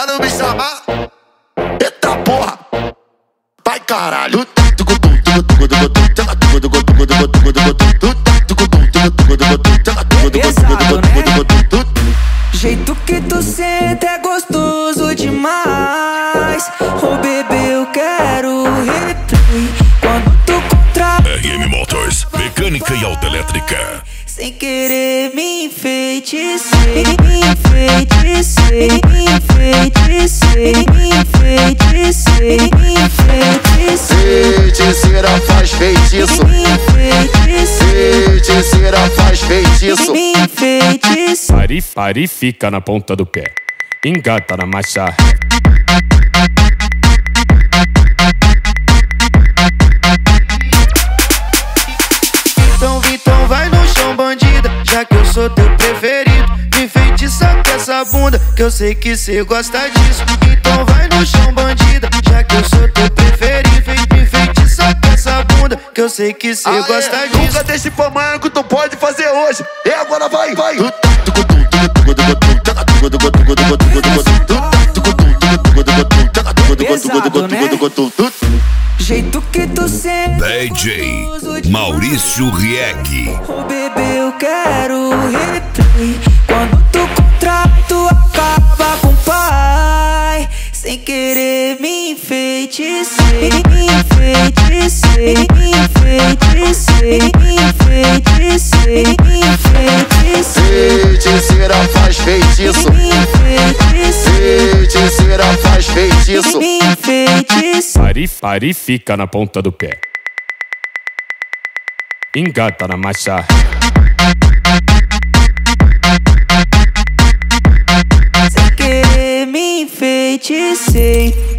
Pra não me chamar, eita porra, vai caralho. Jeito que tu senta é gostoso demais. Oh bebê, eu quero replay. Quando tu RM Motors, mecânica e autoelétrica. sem querer me enfeitecei, me enfeitecei, me enfeitecei, me enfeitecei, me enfeitecei. Feiticeira faz feitiço, Me enfeitecei, feiticeira faz feitiço. me enfeitecei. Pare e fica na ponta do pé. Engata na marcha. Então vai no chão, bandida, já que eu sou teu preferido. Me enfeitiça com essa bunda, que eu sei que cê gosta disso. Então vai no chão, bandida, já que eu sou teu preferido. Me enfeitiça com essa bunda, que eu sei que cê gosta disso. Nunca deixe pra amanhã que tu pode fazer hoje. E agora vai, vai. Pesado, né? Jeito que tu senta DJ Maurício Rieg. oh bebê, eu quero replay. Quando tu contrai, tu acaba com o pai. Sem querer me enfeitecei, me enfeitecei, me enfeitecei, me enfeitecei, me enfeitecei. Feiticeira faz feitiço, Me enfeitecei, feiticeira faz feitiço. me enfeitecei. Pare e fica na ponta do pé. Engata na marcha. Sem querer me enfeitecei.